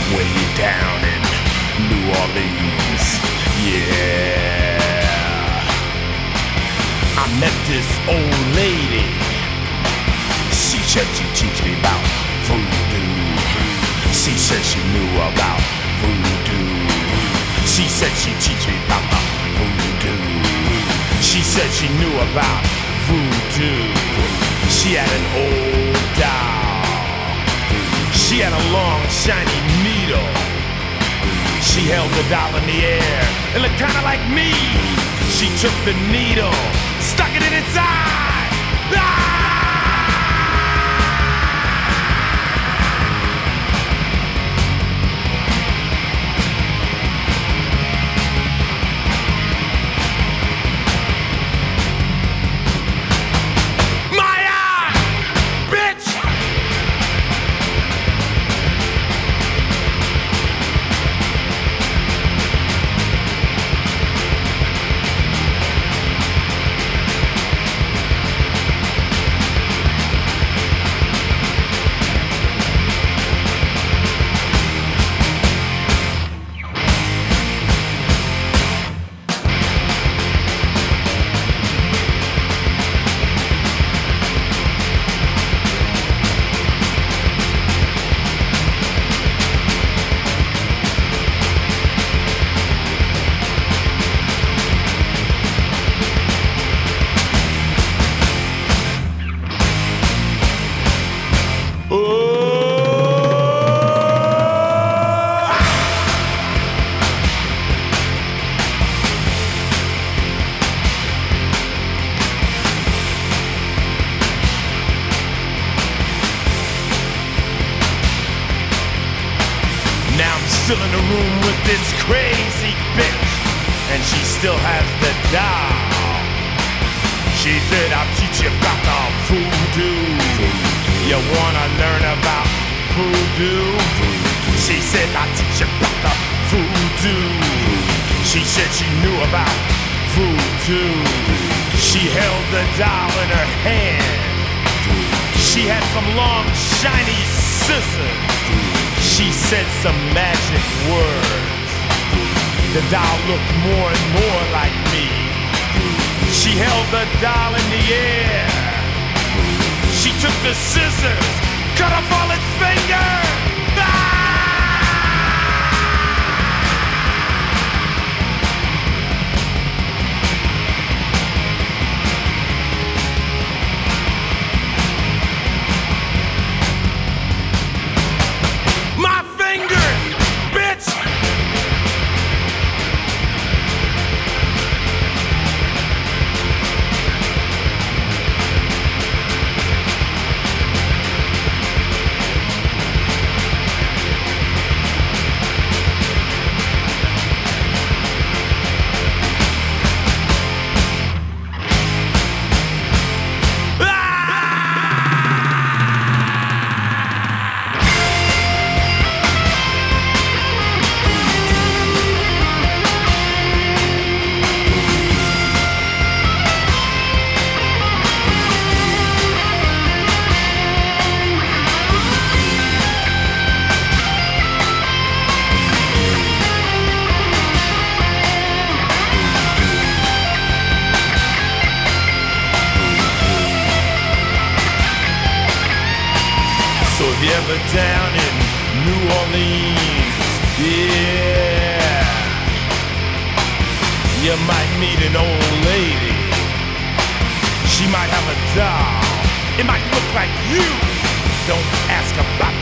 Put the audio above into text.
way down in New Orleans. Yeah, I met this old lady. She said she teach me about voodoo. She said she knew about voodoo. She said she teach me about the voodoo. She said she knew about voodoo. She had an old doll. She had a long shiny needle. She held the doll in the air and looked kinda like me. She took the needle, stuck it in its eye. Ah! Still in the room with this crazy bitch, and she still has the doll. She said, I'll teach you about the voodoo. You wanna learn about voodoo? She said, I'll teach you about the voodoo. She said she knew about voodoo. She held the doll in her hand. She had some long shiny scissors. She said some magic words. The doll looked more and more like me. She held the doll in the air. She took the scissors, cut off all its fingers. Ah! So if you're ever down in New Orleans, yeah, you might meet an old lady. She might have a doll. It might look like you. Don't ask about